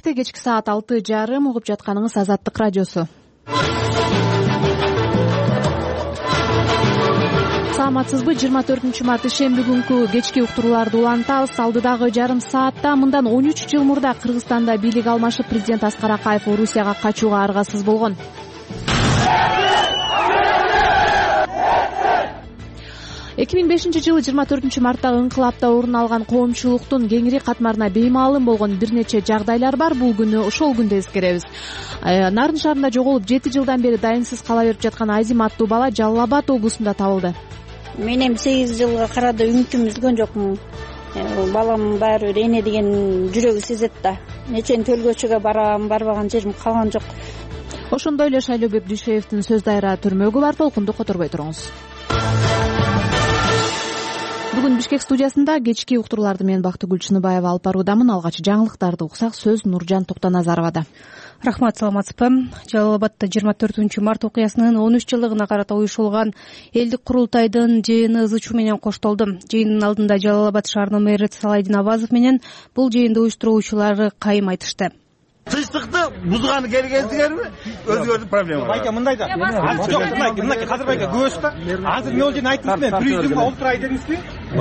Бишкекте кечки саат 6:30 угуп жатканыңыз Азаттык радиосу. Саламатсызбы? 24 март ишемби күнкү кечки уктурууларды улантабыз. Алдыдагы жарым саатта мындан 13 жыл мурда Кыргызстанда бийлик алмашып президент Аскар Акаев Орусияга качууга аргасыз болгон. 2005-жылы 24 марттагы ыңкылапта орун алган коомчулуктун кеңири катмарына беймаалым болгон бир нече жагдайлар бар. Бул күнү ошол күндү эскеребиз. Нарын шаарында жоголуп 7 жылдан бери дайынсыз кала берип жаткан Азим аттуу бала Жалал Абад облусунда табылды. Мен эми 8 жылга карады үмүтүм үзгөн жокмун. Балам баары бир эне деген жүрөгү сезет да. Нечен төлгөчүгө барам, барбаган жерим калган жок. Ошондой эле Шайлообек Дүйшөевдин сөз дайра түрмөгү бар. Толкунду которбой туруңуз. Бүгүн Бишкек студиясында кечки уктурууларды мен Бактыгүл Чыныбаева алып баруудамын. Алгач жаңылыктарды уксак, сөз Нуржан Токтоназаровада. Рахмат, саламатсызбы? Жалал Абадта 24 март окуясынын 13 жылдыгына карата уюштурулган элдик курултайдын жыйыны ызы чуу менен коштолду. Жыйындын алдында Жалал Абад шаарынын мэри Салайдин Авазов менен бул жыйынды уюштуруучулары кайым айтышты. Тынчтыкты бузганы келгенсиңерби? Өзгөрдү проблема. Байка мындайда. Жок, мынакей азыр байка көбөсү да. Азыр эмне болду айтыңыз мен президентке алып турай дедиңизби?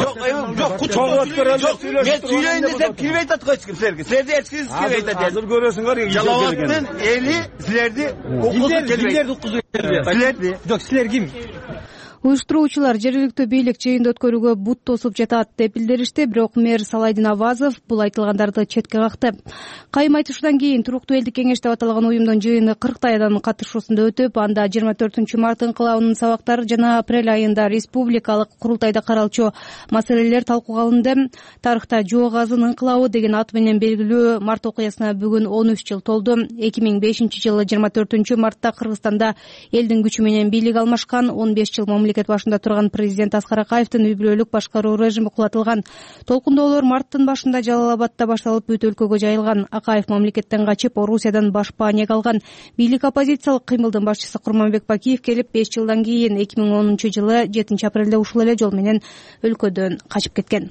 Жок, чогулуп көрөлүк. Мен сүйлөйүн десем кирбей атат го эч ким силерге. Силерди эч ким кирбей атат. Азыр көрөсүңөр. Жалалабадтын эли силерди уккузуп келбейт. Силерди. Жок, силер ким? Уюштуруучулар жергиликтүү бийлик жыйынды өткөрүүгө бут тосуп жатат деп билдиришти, бирок мэр Салайдин Авазов бул айтылгандарды четке какты. Кайым айтышуудан кийин туруктуу элдик кеңеш деп аталган уюмдун жыйыны 40 адамдын катышуусунда өтүп, анда 24 март ыңкылабынын сабактары жана апрель айында республикалык курултайда каралчу маселелер талкууга алынды. Тарыхта жоок азын ыңкылабы деген ат менен белгилүү март окуясына бүгүн 13 жыл толду. 2005-жылы 24 мартта Кыргызстанда элдин күчү менен бийлик алмашкан 15 жыл мамлекет башында турган президент Аскар Акаевдин үй-бүлөлүк башкаруу режими кулатылган. Толкундоолор марттын башында Жалал Абадта башталып бүт өлкөгө жайылган. Акаев мамлекеттен качып Орусиядан башпаанияга алган. Бийлик оппозициялык кыймылдын башчысы Курманбек Бакиев келип 5 жылдан кийин 2010-жылы 7 апрелде ушул эле жол менен өлкөдөн качып кеткен.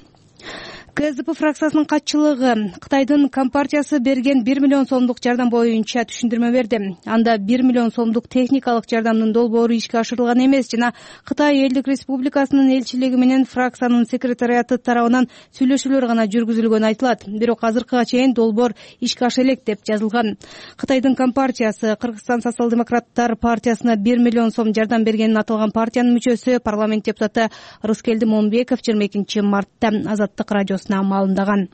КСДП фракциясынын катчылыгы Кытайдын Компартиясы берген 1 миллион сомдук жардам боюнча түшүндүрмө берди. Анда 1 миллион сомдук техникалык жардамдын долбоору ишке ашырылган эмес жана Кытай Элдик Республикасынын элчилиги менен фракциянын секретариаты тарабынан сүйлөшүүлөр гана жүргүзүлгөнү айтылат. Бирок азыркыга чейин долбоор ишке аша элек деп жазылган. Кытайдын Компартиясы Кыргызстан социал-демократтар партиясына 1 миллион сом жардам бергенин аталган партиянын мүчөсү парламент депутаты Рыскелди Момбеков 22 мартта Азаттык радиосуна маалымдаган.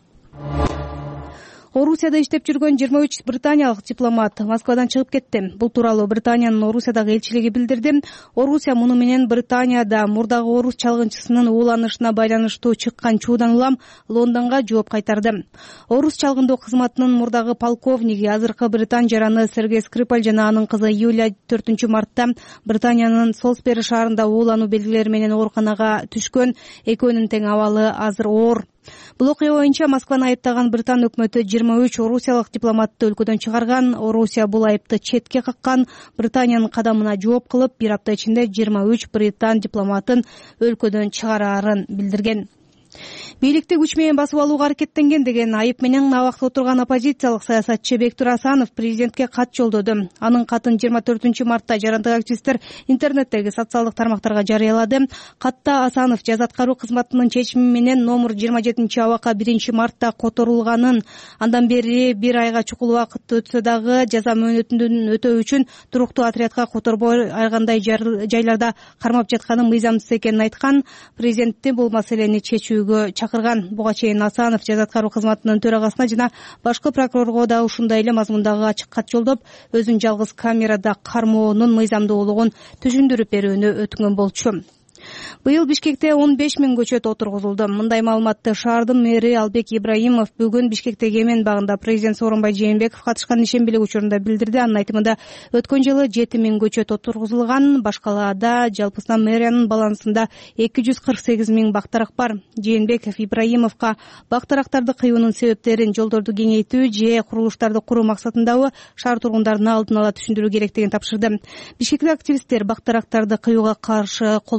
Орусияда иштеп жүргөн 23 британиялык дипломат Москвадан чыгып кетти. Бул тууралуу Британиянын Орусиядагы элчилиги билдирди. Орусия муну менен Британияда мурдагы орус чалгынчысынын ууланышына байланыштуу чыккан чуудан улам Лондонго жооп кайтарды. Орус чалгындоо кызматынын мурдагы полковниги азыркы британ жараны Сергей Скрипаль жана анын кызы Юлия 4 мартта Британиянын Солсбери шаарында уулануу белгилери менен ооруканага түшкөн. Экөөнүн тең абалы азыр оор. Бул окуя боюнча Москваны айыптаган Британ өкмөтү 23 орусиялык дипломатты өлкөдөн чыгарган. Орусия бул айыпты четке каккан. Британиянын кадамына жооп кылып, бир апта ичинде 23 британ дипломатын өлкөдөн чыгарарын билдирген. Бийликти күч менен басып алууга аракеттенген деген айып менен абакта отурган оппозициялык саясатчы Бектур Асанов президентке кат жолдоду. Анын катын 24 мартта жарандык активисттер интернеттеги социалдык тармактарга жарыялады. Катта Асанов жаза аткаруу кызматынын чечими менен номер 27 абакка 1 мартта которулганын, андан бери бир айга чукул убакыт өтсө дагы жаза мөөнөтүн өтөө үчүн туруктуу отрядка которбой ар кандай жайларда кармап жатканын мыйзамсыз экенин айткан. Президентти бул маселени чечүүгө чакырган. Буга чейин Асанов жаза аткаруу кызматынын төрагасына жана башкы прокурорго да ушундай эле мазмундагы ачык кат жолдоп, өзүн жалгыз камерада кармоонун мыйзамдуулугун түшүндүрүп берүүнү өтүнгөн болчу. Быйыл Бишкекте 15 000 көчөт отургузулду. Мындай маалыматты шаардын мэри Албек Ибраимов бүгүн Бишкектеги Эмен багында президент Сооронбай Жээнбеков катышкан ишембилик учурунда билдирди. Анын айтымында өткөн жылы 7 000 көчөт отургузулган. Башкалаада жалпысынан мэриянын балансында 248 000 бактарак бар. Жээнбеков Ибраимовго бактарактарды кыюунун себептерин, жолдорду кеңейтүү же курулуштарды куруу максатындабы шаар тургундарына алдын ала түшүндүрүү керектигин тапшырды. Бишкектик активисттер бактарактарды кыюуга каршы кол топтоп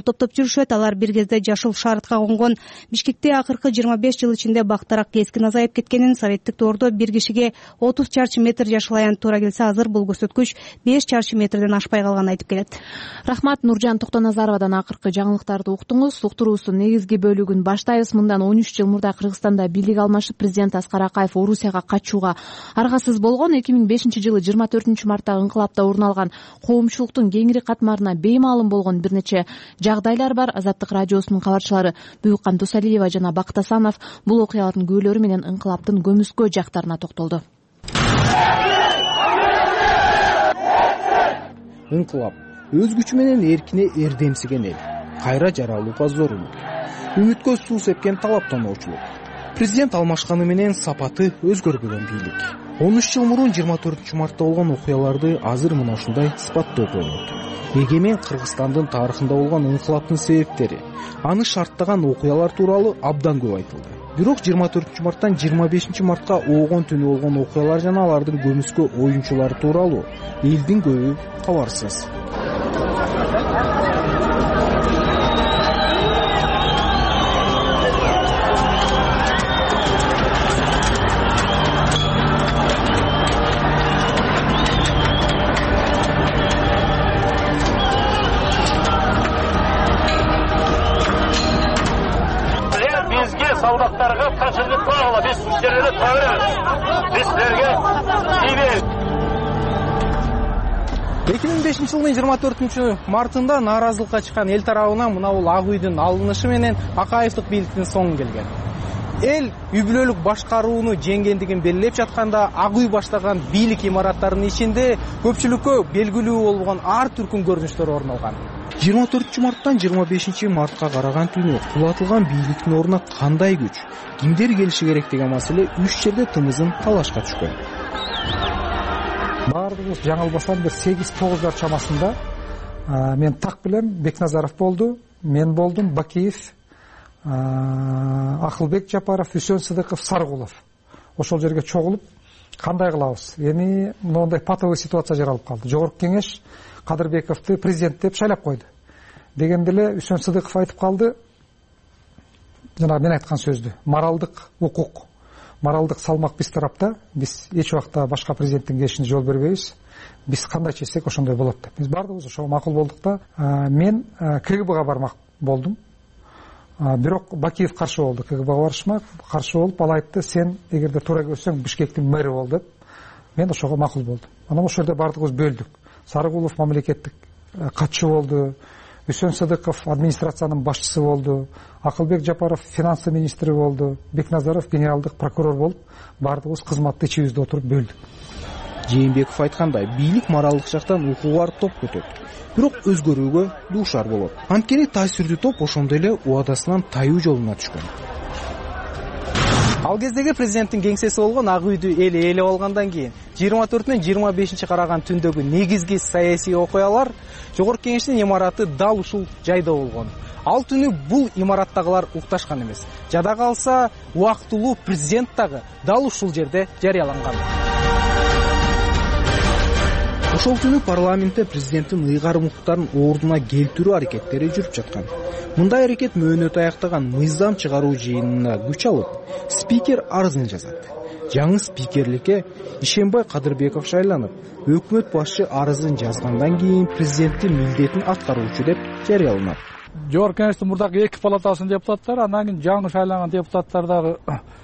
жүрүшөт. Алар бир кезде Жашыл шаартка конгон. Бишкекте акыркы 25 жыл ичинде бактарак кескин азайып кеткенин, советтик доордо бир кишиге 30 чарчы метр жашыл аянт туура келсе, азыр бул көрсөткүч 5 чарчы метрден ашпай калганын айтып келет. Рахмат. Нуржан Токтоназаровадан акыркы жаңылыктарды уктуңуз. Уктуруубуздун негизги бөлүгүн баштайбыз. Мындан 13 жыл мурда Кыргызстанда бийлик алмашып, президент Аскар Акаев Орусияга качууга аргасыз болгон. 2005 жылы 24 мартта ыңкылапта орун алган коомчулуктун кеңири катмарына беймаалым болгон бир нече жагдайлар бар. Азаттык радиосунун кабарчылары Буюккан Досалиева жана Бактасанов бул окуялардын күбөлөрү менен ыңкылаптын көмүскө жактарына токтолду. Ыңкылап өз күчү менен эркине эрдемсиген эл, кайра жаралууга зор үмүт, үмүткө суу сепкен талаптануучулук, президент алмашканы менен сапаты өзгөрбөгөн бийлик. 13 жыл мурун 24 мартта болгон окуяларды азыр мына ушундай сыпаттоо болот. Эгемен Кыргызстандын тарыхында болгон ыңкылаптын себептери, аны шарттаган окуялар тууралуу абдан көп айтылды. Бирок 24 марттан 25 мартка оогон түнү болгон окуялар жана алардын көмүскө оюнчулары тууралуу элдин көбү кабарсыз. Солдаттарга качылып калгыла, биз силерге табырабыз. Биз силерге тийбейбиз. 2005 жылдын 24 мартында нааразылыкка чыккан эл тарабынан мына бул Ак үйдүн алынышы менен Акаевдик бийликтин соңу келген. Эл үй бүлөлүк башкарууну жеңгендигин белгилеп жатканда, Ак үй баштаган бийлик имараттарынын ичинде көпчүлүккө белгилүү болгон ар түркүн көрүнүштөр орун алган. 24 марттан 25 мартка караган түнү кулатылган бийликтин ордуна кандай күч, кимдер келиши керек деген маселе 3 жерде тымызын талашка түшкөн. Бардыгыбыз жаңылбасам бир 8-9 чамасында мен так билем, Бекназаров болду, мен болдум, Бакиев, Акылбек Жапаров, Үсөн Сыдыков, Саргулов. Ошол жерге чогулуп, кандай кылабыз? Эми мындай патовый ситуация жаралып калды. Жогорку кеңеш Кадырбековду президент деп шайлап койду. Дегенде эле Үсөн Сыдыков айтып калды, жана мен айткан сөздү. Моралдык укук, моралдык салмак биз тарапта, биз эч убакта башка президенттин кеңешине жол бербейбиз. Биз кандай чечсек ошондой болот деп. Биз бардыгыбыз ошого макул болдук да, мен КГБга бармак болдум. Бирок Бакиев каршы болду. КГБга барышмак, каршы болуп, ал айтты, сен эгерде туура көрсөң Бишкектин мэри бол деп. Мен ошого макул болдум. Анан ошол жерде бардыгыбыз бөлдүк. Сарыгулов мамлекеттик катчы болду, Үсөн Сыдыков администрациянын башчысы болду, Акылбек Жапаров финансы министри болду, Бекназаров генералдык прокурор болуп, бардыгыбыз кызматты ичибизде отуруп бөлдүк. Жээнбеков айткандай, бийлик моралдык жактан укугар топ өтөт, бирок өзгөрүүгө дуушар болот. Анткени таасирдүү топ ошондой эле убадасынан таюу жолуна түшкөн. Ал кездеги президенттин кеңсеси болгон Ак үйдү эл ээлеп алгандан кийин 24-нен 25 караган түндөгү негизги саясий окуялар Жогорку кеңештин имараты дал ушул жайда болгон. Ал түнү бул имараттагылар укташкан эмес. Жада калса, убактылуу президент дагы дал ушул жерде жарыяланган. Ошол түнү парламентте президенттин ыйгарым укуктарын ордуна келтирүү аракеттери жүрүп жаткан. Мындай аракет мөөнөт аяктаган мыйзам чыгаруу жыйынына күч алып, спикер арызын жазат. Жаңы спикерликке Ишенбай Кадырбеков шайланып, өкмөт башчы арызын жазгандан кийин президенттин милдетин аткаруучу деп жарыяланат. Жогорку кеңештин мурдагы 2 палатасынын депутаттары, анан кийин жаңы шайланган депутаттар дагы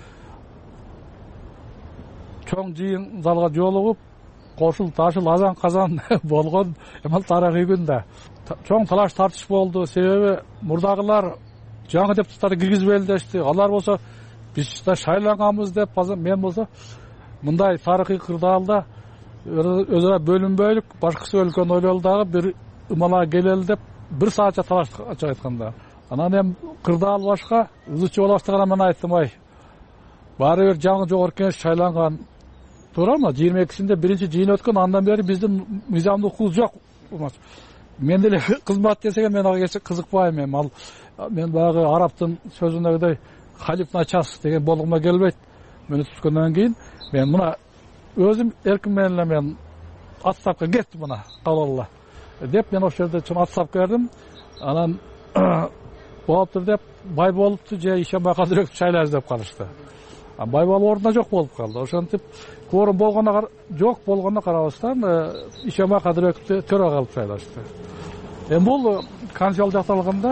чоң жыйын залга жолугуп, кошул ташыл азан казан болгон эмал тарыхый күндө чоң талаш тартыш болду. Себеби мурдагылар жаңы депутаттарды киргизбей дешти. Алар болсо биз да шайланганбыз деп, мен болсо мындай тарыхый кырдаалда өзара бөлүнбөйлүк, башкысы өлкөнү ойлолу дагы бир ымала келели деп 1 саатча талаштык ачык айтканда. Анан эми кырдаал башка, ызычы боло баштаганда мен айттым, баары бир жаңы жогорку кеңеш шайланган. Туурабы? 22-синде биринчи жыйын өткөн, андан бери биздин мыйзамдык укук жок. Мен деле кызмат десеге мен ага кызыкпайм. Мен баягы араптын сөзүндөгүдөй халиф начас деген болгума келбейт. Мени түшкөндөн кийин мен мына өзүм эрким менен эле мен отставка кеттим, мына калалла деп мен ошол жерде чын отставка бердим. Анан болуптур деп бай болупту же ишенбай кадырбековду шайлайбыз деп калышты. Байбал ордуна жок болуп калды. Ошентип кворум жок болгонуна карабастан Ишенбай Кадырбековду төрага кылып шайлашты. Бул конституциялык жакталганда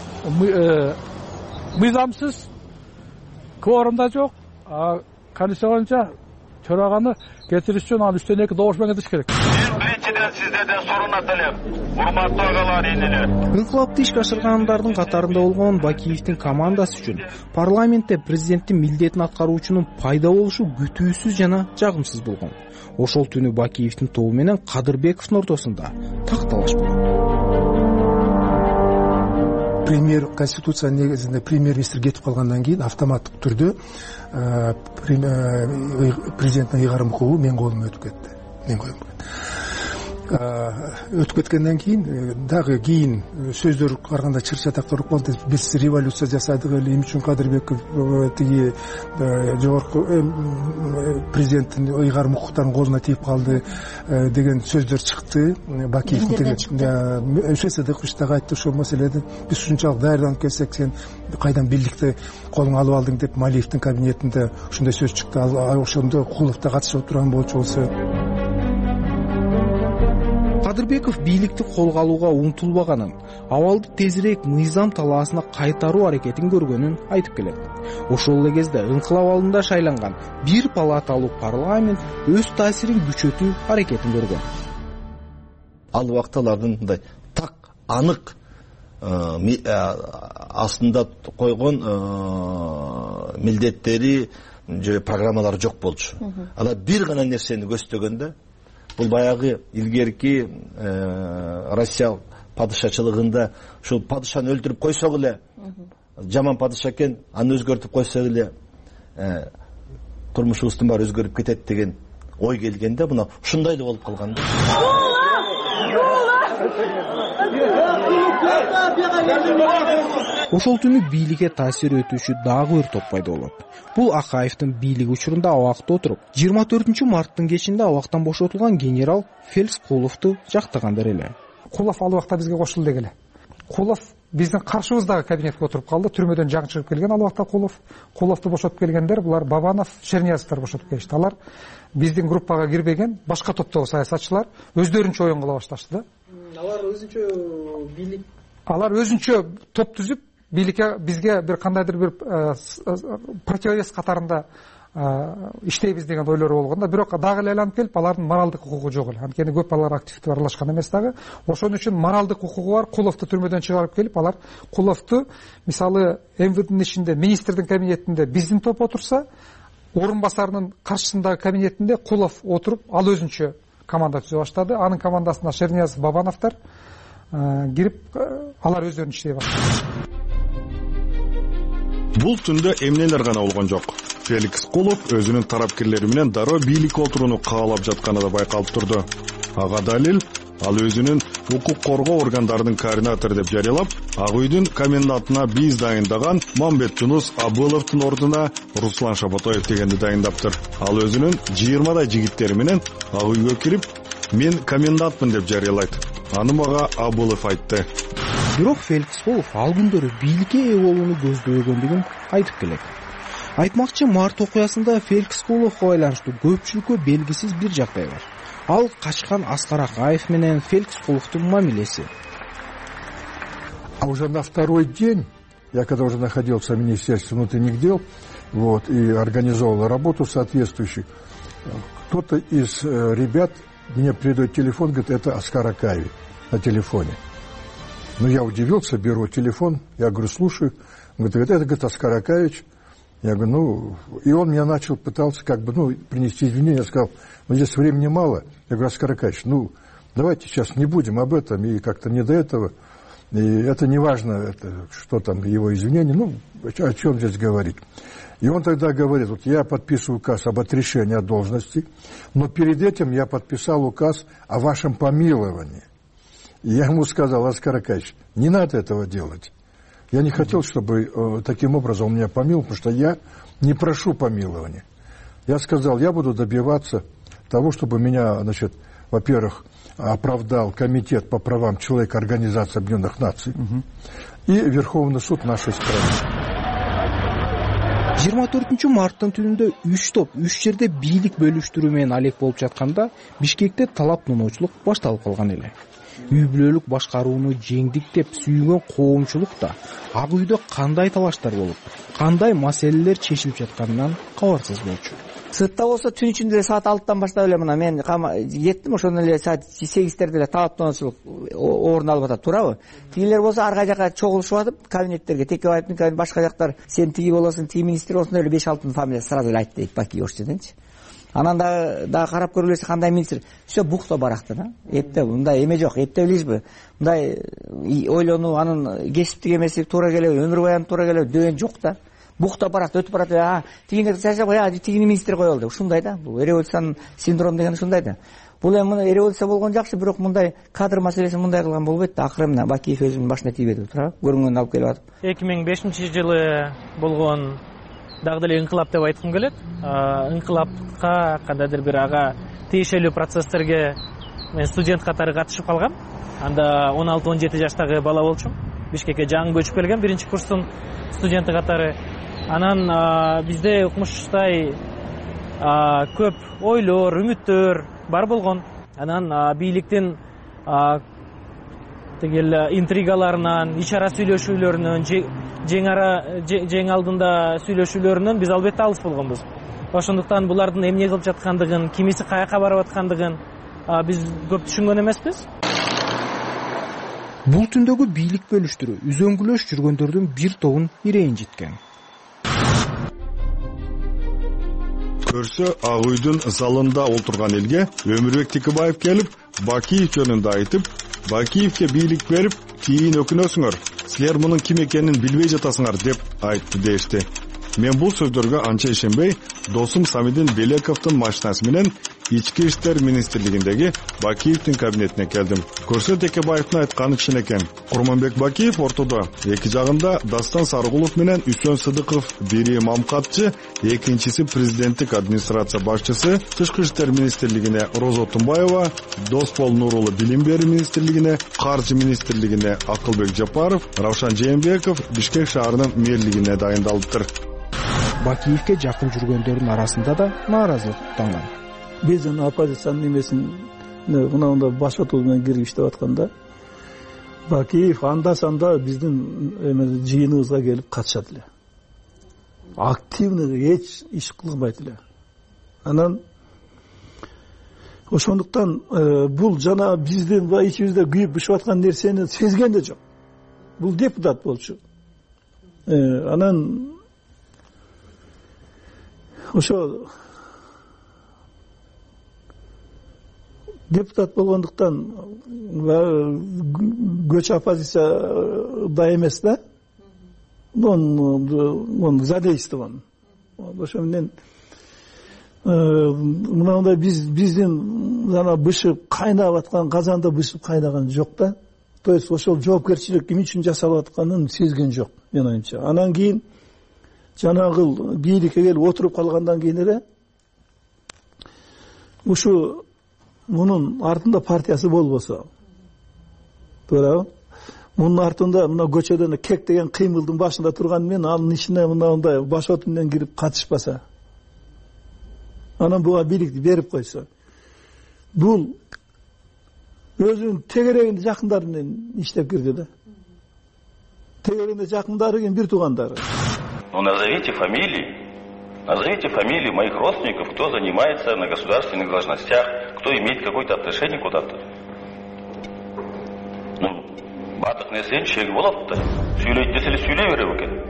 мыйзамсыз, кворумда жок, конституция боюнча төраганы кетириш үчүн ал 3/2 добуш менен кетиш керек. Биринчиден сиздерден сурунат элем, урматтуу агалар, энелер. Инкылапты ишке ашыргандардын катарында болгон Бакиевдин командасы үчүн парламентте президенттин милдетин аткаруучунун пайда болушу күтүүсүз жана жагымсыз болгон. Ошол түнү Бакиевдин тобу менен Кадырбековдун ортосунда так талаш болгон. Конституция негизинде премьер-министр кетип калгандан кийин автоматтык түрдө президенттин ыйгарым укугу менин колума өтүп кетти. Өтүп кеткенден кийин дагы сөздөр караганда чыр-чатактар ук болду. Биз революция жасадык эле, эмне үчүн Кадырбеков тиги жогорку президенттин ыйгарым укуктарынын колуна тийип калды деген сөздөр чыкты. Бакиевдин ШСДК дагы айтты ошол маселеде. Биз ушунчалык даярданып келсек, сен кайдан бийликти колуңа алып алдың деп Малиевдин кабинетинде ушундай сөз чыкты. Ошондо Кулов да катышып турган болчу болсо. Кадырбеков бийликти колго алууга умтулбаганын, абалды тезирээк мыйзам талаасына кайтаруу аракетин көргөнүн айтып келет. Ошол эле кезде ыңкылап алдында шайланган бир палаталуу парламент өз таасирин күчөтүү аракетин көргөн. Ал убакта алардын мындай так анык астында койгон милдеттери же программалары жок болчу. Алар бир гана нерсени көздөгөндө, бул баягы илгерки Россия падышачылыгында ушул падышаны өлтүрүп койсок эле, жаман падыша экен, аны өзгөртүп койсок эле турмушубуздун баары өзгөрүп кетет деген ой келгенде, мына ушундай эле болуп калган. Ошол түнү бийликке таасир өтүүчү дагы бир топ пайда болот. Бул Акаевдин бийлиги учурунда абакта отуруп, 24 марттын кечинде абактан бошотулган генерал Феликс Куловду жактагандар эле. Кулов ал убакта бизге кошулду дегеле. Кулов биздин каршыбыздагы кабинетке отуруп калды. Түрмөдөн жаңы чыгып келген ал убакта Куловду бошотуп келгендер, булар Бабанов, Черниязовдор бошотуп келишти. Алар биздин группага кирбеген башка топтогу саясатчылар өздөрүнчө оюн кыла башташты да. Алар өзүнчө топ түзүп, бийликке бизге бир кандайдыр бир противовес катарында иштейбиз деген ойлору болгондо, бирок дагы эле айланып келип, алардын моралдык укугу жок эле. Анткени көп алар активдүү аралашкан эмес дагы. Ошон үчүн моралдык укугу бар. Куловду түрмөдөн чыгарып келип, алар Куловду, мисалы, МВДнын ичинде, министрдин кабинетинде биздин топ отурса, орун басарынын каршысындагы кабинетинде Кулов отуруп, ал өзүнчө команда түзө баштады. Анын командасына Черниязов, Бабановдор кирип, алар өздөрүнүн иштей баштады. Бул түндө эмнелер гана болгон жок. Феликс Кулов өзүнүн тарапкерлери менен дароо бийлик отурууну каалап жатканы да байкалып турду. Ага далил, ал өзүнүн укук коргоо органдарынын координатору деп жарыялап, Ак үйдүн комендантына биз дайындаган Мамбет Жунус Абыловдун ордуна Руслан Шапотоев дегенди дайындаптыр. Ал өзүнүн 20дай жигиттери менен Ак үйгө кирип, мен комендантмын деп жарыялайт. Аны мага Абылов айтты. Бирок Феликс Кулов ал күндөрү бийликке ээ болууну көздөгөндүгүн айтып келет. Айтмакчы, март окуясында Феликс Куловго байланыштуу көпчүлүккө белгисиз бир жагдай бар. Ал качкан Аскар Акаев менен Феликс Куловдун мамилеси. А уже на второй день, я когда уже находился в Министерстве внутренних дел, и организовал работу соответствующих, кто-то из ребят мне передает телефон, говорит, это Аскар Акаев на телефоне. Ну, я удивился, беру телефон, я говорю, слушаю. Он говорит, это, говорит, Аскар Акаевич. Я говорю, и он меня пытался принести извинения. Я сказал, здесь времени мало. Я говорю, Аскар Акаевич, давайте сейчас не будем об этом, и как-то не до этого. И это не важно, что там его извинения, о чем здесь говорить. И он тогда говорит, я подписываю указ об отрешении от должности, но перед этим я подписал указ о вашем помиловании. И я ему сказал, Аскар Акаевич, не надо этого делать. Я не хотел, чтобы таким образом он меня помиловал, потому что я не прошу помилования. Я сказал, я буду добиваться того, чтобы меня, во-первых, оправдал Комитет по правам человека Организации Объединенных Наций. и Верховный суд нашей страны. 24 марттын түнүндө 3 топ 3 жерде бийлик бөлүштүрүү менен алек болуп жатканда Бишкекте талап-тоноочулук башталып калган эле. Үй бүлөлүк башкарууну жеңдик деп сүйгөн коомчулук да Ак үйдө кандай талаштар болуп, кандай маселелер чечилип жатканынан кабарсыз болчу. Сыртта болсо түн ичинде эле саат 6-тан баштап эле мына мен жеттим, ошондо эле саат 8-терде эле талап-тоноочулук орун алып атат, туурабы? Тигилер болсо ар кай жака чогулушуп атып, кабинеттерге Текебаевдин кабинети, башка жактар сен тиги болосуң, тиги министр болосуң деп эле 5-6 фамилиясы сразу эле айтты дейт Бакиев ошол жерденчи. Анан дагы карап көрүлөсө кандай министр, все бухта баракта да. Эптеп мындай эме жок, эптеп элишпи? Мындай ойлонуу, анын кесиптик эмеси туура келеби, өмүр баяны туура келеби деген жок да. Бухта баракта өтүп барат, тигине чачап кой, тигини министр коелу деп. Ушундай да. Бул революциянын синдрому деген ушундай да. Бул эми мына революция болгон жакшы, бирок мындай кадр маселесин мындай кылган болбойт да. Акыры мына Бакиев өзүнүн башына тийбеди, туурабы? Көрүнгөндү алып келип атып. 2005-жылы болгон дагы деле ыңкылап деп айткым келет. Ыңкылапка кандайдыр бир ага тиешелүү процесстерге мен студент катары катышып калгам. Анда 16-17 жаштагы бала болчумун. Бишкекке жаңы көчүп келген, 1-курстун студенти катары. Анан бизде укмуштай көп ойлор, үмүттөр бар болгон. Анан бийликтин тигил интригаларынан, ичара сүйлөшүүлөрүнөн, жең алдында сүйлөшүүлөрүнөн биз албетте алыс болгонбуз. Ошондуктан булардын эмне кылып жаткандыгын, кимиси каяка барып аткандыгын биз көп түшүнгөн эмеспиз. Бул түндөгү бийлик бөлүштүрүү үзөңгүлөш жүргөндөрдүн бир тобун ирейинжиткен. Көрсө Ак үйдүн залында отурган элге Өмүрбек Текебаев келип, Бакиев жөнүндө айтып, Бакиевке бийлик берип, кийин өкүнөсүңөр. Силер мунун ким экенин билбей жатасыңар деп айтты дешти. Мен бул сөздөргө анча ишенбей, досум Самидин Белековдун машинасы менен Ички иштер министрлигиндеги Бакиевдин кабинетине келдим. Көрсө Текебаевдин айтканы чын экен. Курманбек Бакиев ортодо, эки жагында Дастан Сарыгулов менен Үсөн Сыдыков, бири мамкатчы, экинчиси президенттик администрация башчысы, Тышкы иштер министрлигине Роза Тумбаева, Доспол Нурулу билим берүү министрлигине, Каржы министрлигине Акылбек Жапаров, Равшан Жээнбеков Бишкек шаарынын мэрлигине дайындалыптыр. Бакиевке жакын жүргөндөрдүн арасында да нааразылык танган. Биз жана оппозициянын эмесин мындай башатуу менен кирип иштеп атканда Бакиев анда-санда биздин жыйыныбызга келип катышат эле. Активный эч иш кылбайт эле. Анан ошондуктан бул жана биздин ичибизде күйүп бышып аткан нерсени сезген да жок. Бул депутат болчу. Анан ошо депутат болгондуктан көч оппозиция да эмес да. Он задействован. Ошо менен мындай биздин жана бышып кайнап аткан казанда бышып кайнаган жок да. То есть ошол жоопкерчилик ким үчүн жасалып атканын сезген жок, менин оюмча. Анан кийин жанагы бийликке келип отуруп калгандан кийин эле ушу мунун артында партиясы болбосо, туурабы? Мунун артында мына көчөдөн кек деген кыймылдын башында турган мен анын ичине мындай башот менен кирип катышпаса, анан буга бийликти берип койсо, бул өзүнүн тегерегинде жакындары менен иштеп кирди да. Тегерегинде жакындары кийин бир туугандары. Ну назовите фамилии моих родственников, кто занимается на государственных должностях, кто имеет какое-то отношение куда-то. Ну, батық несен шегі болады да. Сөйлейді деселе сөйлей бере екен.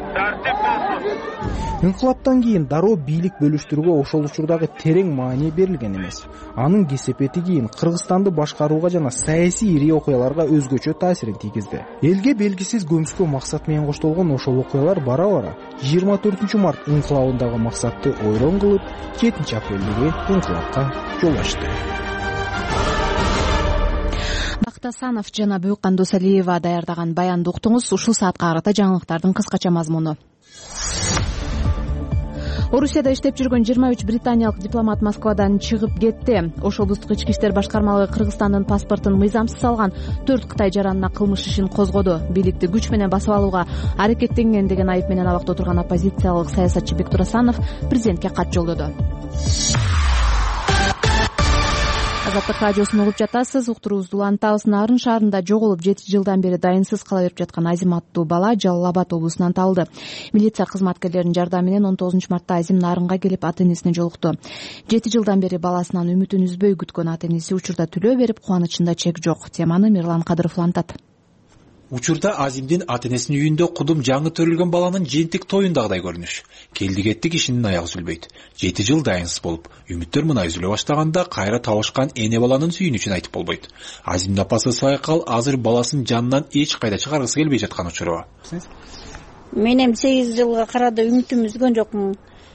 Инкылаптан кийин дароо бийлик бөлүштүрүүгө ошол учурдагы терең маани берилген эмес. Анын кесепети кийин Кыргызстанды башкарууга жана саясий ири окуяларга өзгөчө таасирин тийгизди. Элге белгисиз көмүскө максат менен коштолгон ошол окуялар бара-бара 24 март инкылабындагы максатты ойрон кылып, 7 апрелдеги инкылапка жол ачты. Бактасанов жана Бүйкан Досалиева даярдаган баянды уктуңуз. Ушул саатка карата жаңылыктардын кыскача мазмуну. Орусияда иштеп жүргөн 23 британиялык дипломат Москвадан чыгып кетти. Ош облустук ички иштер башкармалыгы Кыргызстандын паспортун мыйзамсыз алган 4 Кытай жаранына кылмыш ишин козгоду. Бийликти күч менен басып алууга аракеттенген деген айып менен абакта отурган оппозициялык саясатчы Бектур Асанов президентке кат жолдоду. Азаттык радиосун угуп жатасыз. Уктуруубузду улантабыз. Нарын шаарында жоголуп 7 жылдан бери дайынсыз кала берип жаткан Азим аттуу бала Жалал Абад облусунан табылды. Милиция кызматкерлеринин жардамы менен 19 мартта Азим Нарынга келип ата-энесине жолукту. 7 жылдан бери баласынан үмүтүн үзбөй күткөн ата-энеси учурда төлөө берип, кубанычында чек жок. Теманы Мирлан Кадыров улантат. Учурда Азимдин ата-энесинин үйүндө кудум жаңы төрүлгөн баланын жентик тоюндагыдай көрүнүш. Келди кетти кишинин аягы үзүлбөйт. 7 жыл дайынсыз болуп, үмүттөр мына үзүлө баштаганда кайра табышкан эне баланын сүйүнүчүн айтып болбойт. Азимдин апасы Сайкал азыр баласын жанынан эч кайда чыгаргысы келбей жаткан учуру. Мен эми 8 жылга карады үмүтүм үзгөн жокмун.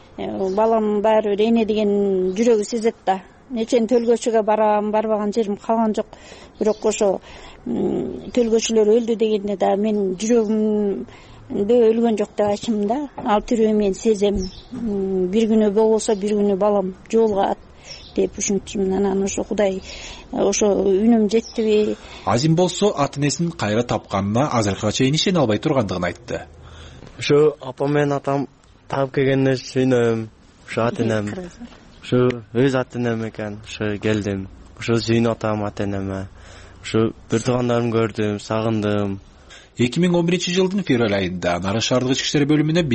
Балам баары бир эне деген жүрөгү сезет да. Нечен төлгөчүгө барам, барбаган жерим калган жок. Бирок ошо төлгөчүлөр өлдү дегенде да мен жүрөгүмдө өлгөн жок деп айтчумун да. Ал тирүү мен сезем. Бир күнү болбосо бир күнү балам жоолгат деп ушинтчүмүн. Анан ошо Кудай ошо үнүм жеттиби? Азим болсо ата-энесин кайра тапканына азыркыга чейин ишене албай тургандыгын айтты. Ошо апам менен атам таап келгенде сүйүнөм. Ошо ата-энем. Ошо өз ата-энем экен. Ошо келдим. Ошо сүйүнүп атам ата-энеме. Ошо бир туугандарымды көрдүм, сагындым. 2011 жылдын февраль айында Нарын шаардык ички иштер бөлүмүнө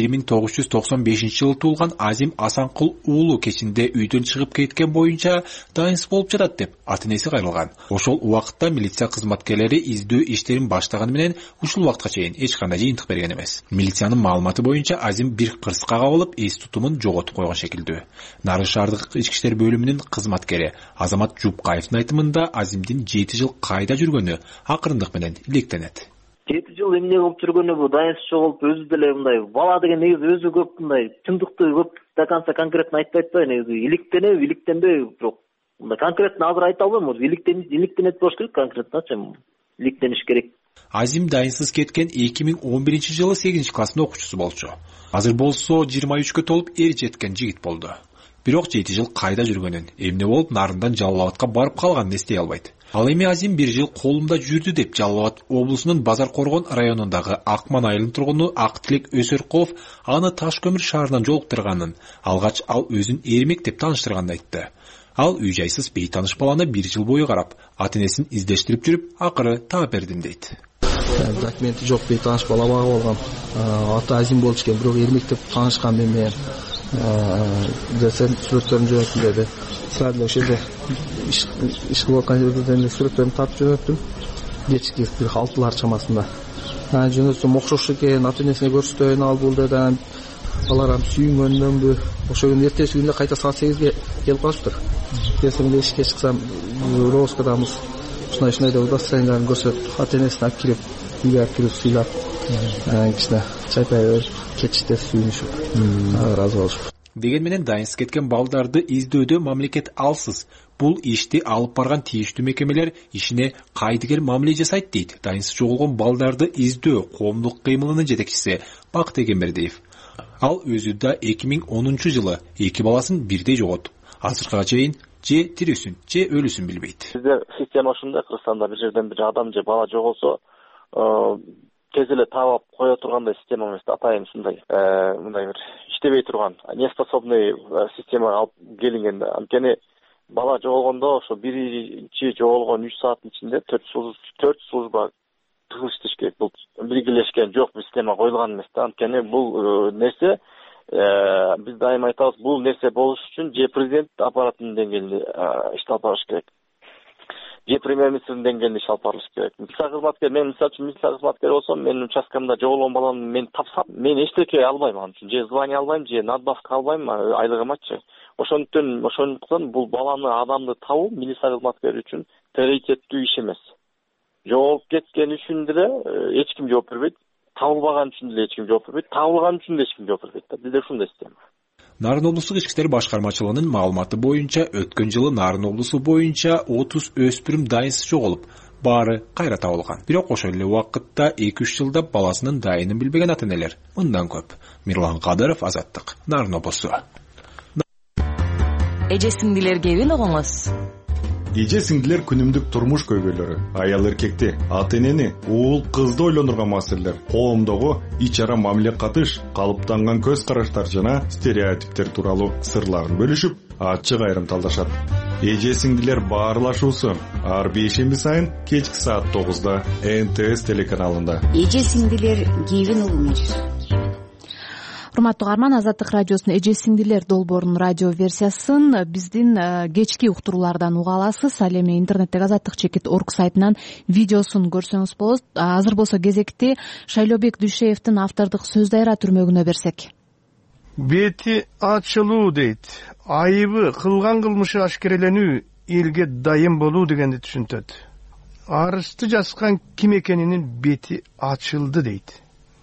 1995 жылы туулган Азим Асанкул уулу кечинде үйдөн чыгып кеткен боюнча дайынсыз болуп жатат деп ата-энеси кайрылган. Ошол убакытта милиция кызматкерлери издөө иштерин баштаганы менен ушул убакытка чейин эч кандай жыйынтык берген эмес. Милициянын маалыматы боюнча Азим бир кырсыкка кабылып, эс тутумун жоготуп койгон шекилдүү. Нарын шаардык ички иштер бөлүмүнүн кызматкери Азамат Жупкаевдин айтымында Азимдин 7 жыл кайда жүргөнү акырындык менен иликтенет. 7 жыл эмне кылып жүргөнү бул дайынсыз жоголуп өзү деле мындай бала деген негизи өзү көп мындай чындыкты көп до конца конкретно айтпай атпайбы, негизи иликтенеби иликтенбеби, бирок мындай конкретно азыр айта албайм. Иликтенет болуш керек, конкретночу иликтениш керек. Азим дайынсыз кеткен 2011 жылы 8 класстын окуучусу болчу. Азыр болсо 23кө толуп эр жеткен жигит болду. Бирок 7 жыл кайда жүргөнүн, эмне болуп Нарындан Жалал Абадка барып калганын эстей албайт. Ал эми Азим 1 жыл колумда жүрдү деп Жалал Абад облусунун Базар Коргон районундагы Акман айылынын тургуну Актилек Өсөркулов аны Таш көмүр шаарынан жолуктурганын, алгач ал өзүн эрмек деп тааныштырганын айтты. Ал үй жайсыз бейтаныш баланы 1 жыл бою карап, ата-энесин издештирип жүрүп, акыры таап бердим дейт. Документи жок бейтаныш бала болгон. Аты Азим болуш экен, бирок эрмек деп таанышкан менен. Сен сүрөттөрүн жөнөттүм деди. Сразу ошол жерде иш кылып аткан жерден сүрөттөрүн тартып жөнөттүм. Кечки бир 6-лар чамасында. Жөнөтсөм окшош экен, ата-энесине көрсөтөйүн ал бул деди. Алар ам сүйүнгөндөнбү? Ошол күнү эртеси күнү кайта саат 8ге келип калыптыр. Эртең менен ишке чыксам, Роскадамыз ушундай деп удостоверенияларын көрсөтүп, ата-энесин алып кирип, үйгө алып кирип сыйлап, кичине чайпай берип, кетиште сүйүнүшүп, ыраазы болушуп. Деген менен дайынсыз кеткен балдарды издөөдө мамлекет алсыз. Бул ишти алып барган тийиштүү мекемелер ишине кайдыгер мамиле жасайт дейт дайынсыз жоголгон балдарды издөө коомдук кыймылынын жетекчиси Бакыт Эгембердиев. Ал өзү да 2010 жылы 2 баласын бирдей жоготуп, азыркыга чейин же тирүүсүн, же өлүүсүн билбейт. Бизде система ушундай, Кыргызстанда бир жерден бир адам же бала жоголсо, тез эле таап кое тургандай система эмес, атайын ушундай, мындай бир иштебей турган, неспособный система алып келинген. Анткени бала жоголгондо ошо биринчи жоголгон 3 сааттын ичинде 4 служба тыгыз иштеш керек. Бул белгилешкен жок, система коюлган эмес да. Анткени бул нерсе биз дайыма айтабыз, бул нерсе болуш үчүн же президент аппаратынын деңгээлинде иш алып барыш керек, же премьер-министрдин деңгээлинде иш алып барыш керек. Милиция кызматкер, мен мисалы үчүн милиция кызматкери болсом, менин участкамда жоголгон баланы мен тапсам, мен эчтеке албайм ан үчүн. Же звание албайм, же надбавка албайм айлыгымачы. Ошондуктан бул баланы, адамды табуу милиция кызматкери үчүн приоритеттүү иш эмес. Жоголуп кеткен үчүн деле эч ким жооп бербейт. Табылбаган үчүн деле эч ким жооп бербейт. Табылган үчүн деле эч ким жооп бербейт. Бизде ушундай система. Нарын облустук ички иштер башкармачылыгынын маалыматы боюнча өткөн жылы Нарын облусу боюнча 30 өспүрүм дайынсыз жоголуп, баары кайра табылган. Бирок ошол эле убакытта 2-3 жылда баласынын дайынын билбеген ата-энелер мындан көп. Мирлан Кадыров, Азаттык, Нарын облусу. Эже сиңдилер кебин огоңуз. Эже сиңдилер күнүмдүк турмуш көйгөйлөрү, аял эркекти, ата-энени, уул кызды ойлондурган маселелер, коомдогу ич ара мамиле катыш, калыптанган көз караштар жана стереотиптер тууралуу сырларын бөлүшүп, ачык айрымталдашат. Эже сиңдилер баарлашуусу ар бейшемби сайын кечки саат 9-да НТС телеканалында. Эже сиңдилер кебин угуңуз. Урматтуу угарман, Азаттык радиосунун эже сиңдилер долбоорунун радио версиясын биздин кечки уктуруулардан уга аласыз. Ал эми интернеттеги azattik.org сайтынан видеосун көрсөңүз болот. Азыр болсо кезекти Шайлообек Дүйшеевдин автордук сөз дайра түрмөгүнө берсек. Бети ачылуу дейт. Айыбы, кылган кылмышы ашкереленүү, элге дайым болуу дегенди түшүнтөт. Арызды жазган ким экенинин бети ачылды дейт.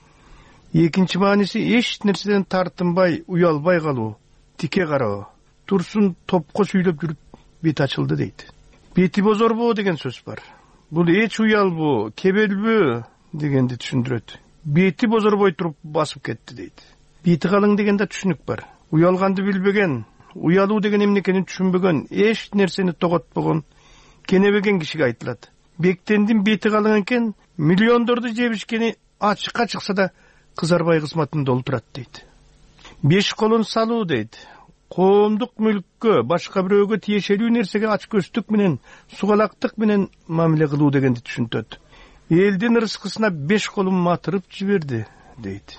Экинчи мааниси эч нерседен тартынбай, уялбай калуу, тике кароо, турсун топко сүйлөп жүрүп бети ачылды дейт. Бети бозорбоо деген сөз бар. Бул эч уялбоо, кебелбөө дегенди түшүндүрөт. Бети бозорбой туруп басып кетти дейт. Бети калың деген да түшүнүк бар. Уялганды билбеген, уялуу деген эмне экенин түшүнбөгөн, эч нерсени тоготпогон, кенебеген кишиге айтылат. Бектендин бети калың экен, миллиондорду жебишкени ачыкка чыкса да кызарбай кызматын долтурат дейт. 5 колун салуу дейт. Коомдук мүлккө, башка бирөөгө тиешелүү нерсеге ачкөздүк менен, сугалактык менен мамиле кылуу дегенди түшүнтөт. Элдин ырыскысына 5 колун матырып жиберди дейт.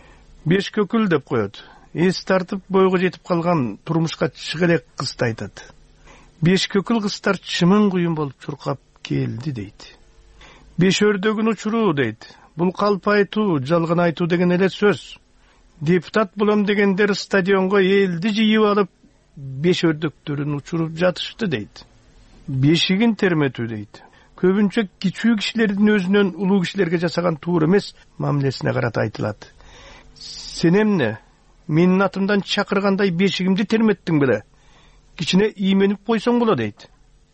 5 көкүл деп коет. Эс тартып бойго жетип калган турмушка чыга элек кызды айтат. 5 көкүл кыздар чымын куюн болуп чуркап келди дейт. 5 өрдөгүн учуруу дейт. Бул калп айтуу, жалган айтуу деген эле сөз. Депутат болом дегендер стадионго элди жыйып алып, 5 өрдөктөрүн учуруп жатышты дейт. Бешигин терметүү дейт. Көбүнчө кичүү кишилердин өзүнөн улуу кишилерге жасаган туура эмес мамилесине карата айтылат. Сен эмне? Менин атымдан чакыргандай бешигимди терметтиң беле? Кичине ийменип койсоң боло дейт.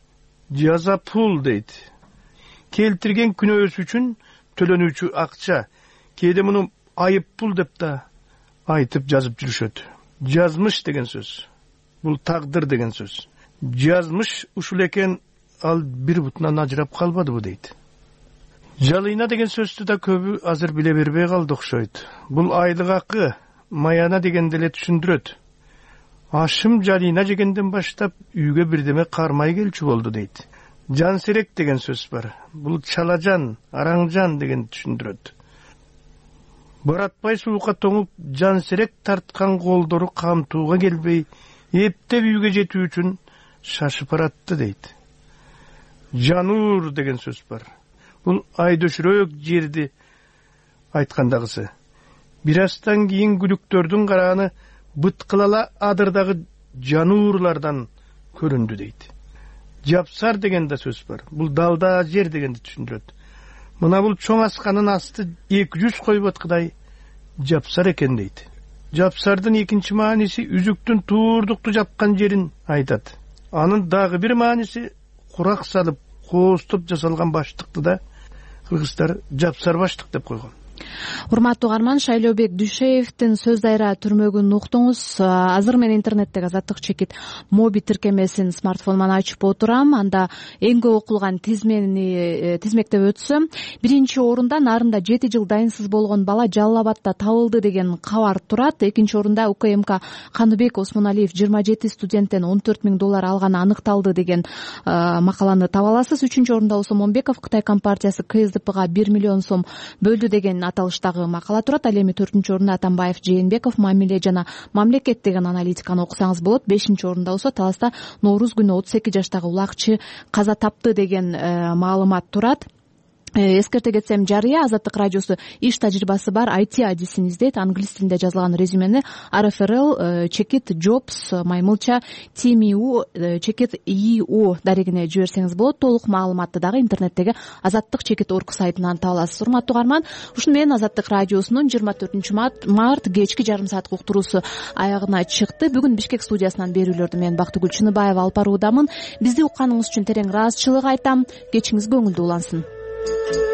Жаза пул дейт. Келтирген күнөөсү үчүн төлөнүүчү акча, кээде муну айып пул деп да айтып жазып жүрүшөт. Жазмыш деген сөз. Бул тагдыр деген сөз. Жазмыш ушул экен, ал бир бутунан ажырап калбадыбы дейт. Жалыйна деген сөздү да көбү азыр биле бербей калды окшойт. Бул айлык акы, маяна дегенди эле түшүндүрөт. Ашым жалыйна жегенден баштап үйгө бирдеме кармай келчү болду дейт. Жан серек деген сөз бар. Бул чалажан, араңжан деген түшүндүрөт. Баратпай суукка тоңуп, жан серек тарткан колдору камтууга келбей, эптеп үйгө жетүү үчүн шашып баратты дейт. Жануур деген сөз бар. Бул айдөшүрөөк жерди айткандагысы. Бир астан кийин күлүктөрдүн карааны быткылала адырдагы жануурлардан көрүндү дейт. Жапсар деген да сөз бар. Бул далда жер дегенди түшүндүрөт. Мына бул чоң асканын асты 200 кой баткыдай жапсар экен дейт. Жапсардын экинчи мааниси үзүктүн туурдукту жапкан жерин айтат. Анын дагы бир мааниси курак салып, коостоп жасалган баштыкты да кыргыздар жапсар баштык деп койгон. Урматтуу угарман, Шайлообек Дүйшеевдин сөз дайра түрмөгүн уктуңуз. Азыр мен интернеттеги Азаттык чекит моби тиркемесин смартфонуман ачып отурам. Анда эң көп окулган тизмектеп өтсөм, биринчи орунда Нарында 7 жыл дайынсыз болгон бала Жалал Абадта табылды деген кабар турат. Экинчи орунда УКМК Каныбек Осмоналиев 27 студенттен $14 000 алганы аныкталды деген макаланы таба аласыз. Үчүнчү орунда Усмонбеков Кытай компартиясы КСДПга 1 миллион сом бөлдү деген аталыштагы макала турат. Ал эми 4-чү орунда Атамбаев Жээнбеков мамиле жана мамлекет деген аналитиканы окусаңыз болот. 5-чи орунда болсо Таласта Нооруз күнү 32 жаштагы улакчы каза тапты деген маалымат турат. эскерте кетсем, Жарыя Азаттык радиосу иш тажрыйбасы бар IT адисин издейт. Англис тилинде жазылган резюмени RFRL чекит Jobs маймылча TMU чекит EO дарегине жиберсеңиз болот. Толук маалыматты дагы интернеттеги Азаттык чекит орг сайтынан таба аласыз. Урматтуу угарман, ушуну менен Азаттык радиосунун 24-март кечки жарым сааттык уктуруусу аягына чыкты. Бүгүн Бишкек студиясынан берүүлөрдү мен Бактыгүл Чыныбаева алып баруудамын. Бизди укканыңыз үчүн терең ыраазычылык айтам. Кечиңиз көңүлдүү улансын.